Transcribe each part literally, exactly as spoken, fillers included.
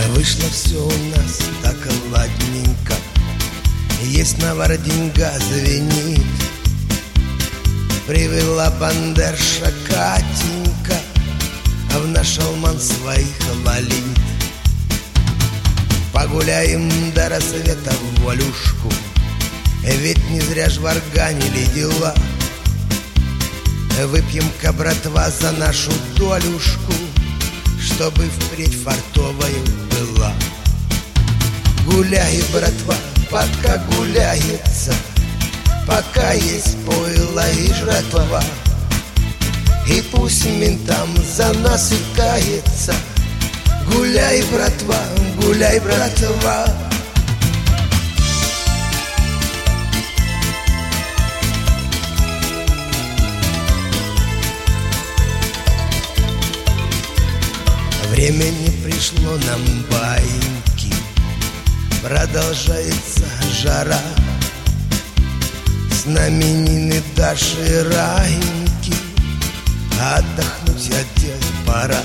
Вышло все у нас так ладненько, есть навардинга звенит. Привела бандерша Катенька, а в наш алман своих лолит. Погуляем до рассвета в волюшку, ведь не зря ж варганили дела. Выпьем-ка, братва, за нашу долюшку, чтобы впредь фартовою была. Гуляй, братва, пока гуляется, пока есть пойло и жратва. И пусть ментам за нас и кается. Гуляй, братва, гуляй, братва. Время не пришло нам баиньки, продолжается жара. С нами Нины, Даши, Раиньки, отдохнуть от дел пора.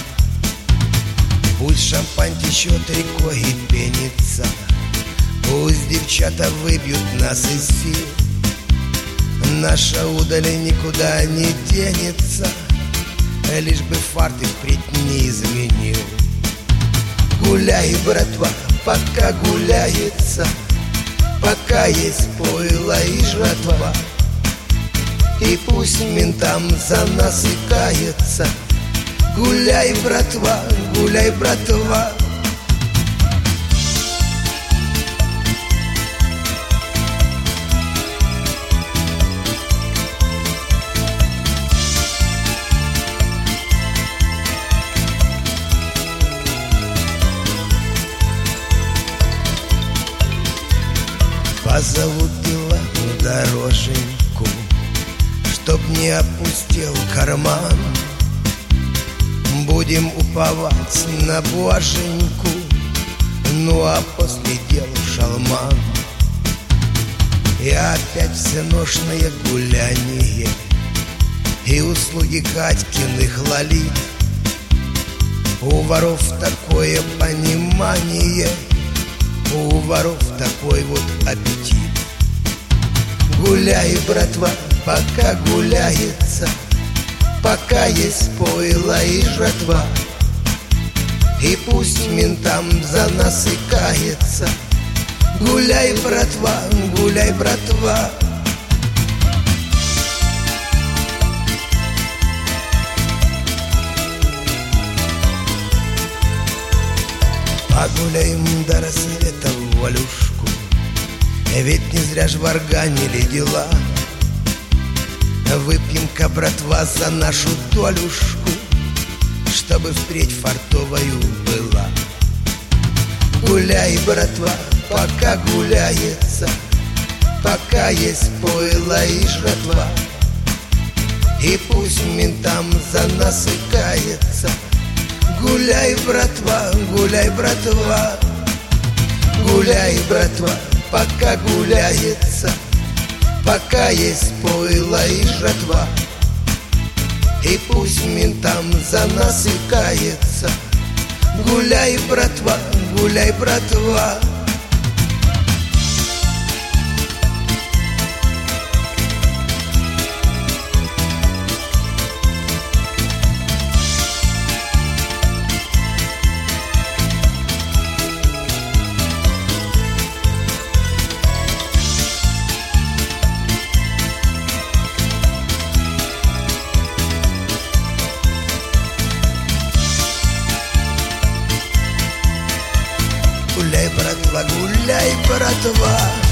Пусть шампань течет рекой и пенится, пусть девчата выбьют нас из сил. Наша удаль никуда не денется, лишь бы фарт и впредь не изменил. Гуляй, братва, пока гуляется, пока есть пойло и жратва. И пусть ментам за нас и кается. Гуляй, братва, гуляй, братва. Позовут Белану дороженьку, чтоб не опустел карман. Будем уповать на боженьку, ну а после дел в шалман. И опять всеношное гуляние и услуги Катькиных лолит. У воров такое понимание, у воров такой вот аппетит. Гуляй, братва, пока гуляется, пока есть пойло и жратва. И пусть ментам за нас и кается. Гуляй, братва, гуляй, братва. Погуляем до рассвета в волюшку, ведь не зря ж варганили дела. Выпьем-ка, братва, за нашу долюшку, чтобы впредь фартовою была. Гуляй, братва, пока гуляется, пока есть пойло и жратва. И пусть ментам за нас и кается. Гуляй, братва, гуляй, братва. Гуляй, братва, пока гуляется, пока есть пойло и жратва. И пусть ментам за нас и кается. Гуляй, братва, гуляй, братва. Гуляй, братва, гуляй, братва.